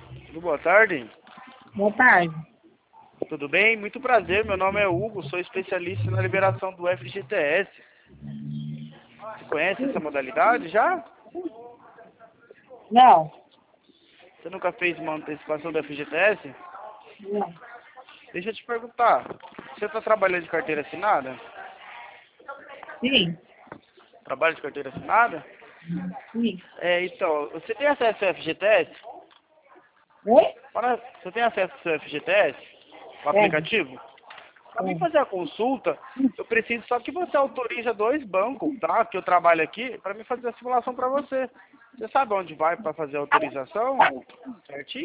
Boa tarde. Boa tarde. Tudo bem? Muito prazer. Meu nome é Hugo, sou especialista na liberação do FGTS. Você conhece essa modalidade já? Não. Você nunca fez uma antecipação do FGTS? Não. Deixa eu te perguntar. Você está trabalhando de carteira assinada? Sim. Trabalha de carteira assinada? Sim. Então, você tem acesso ao FGTS? Oi? Você tem acesso ao seu FGTS? O Tenho. aplicativo? Para mim Tenho. fazer a consulta, eu preciso só que você autorize 2 bancos, tá? Que eu trabalho aqui, para mim fazer a simulação para você. Você sabe onde vai para fazer a autorização? Certinho?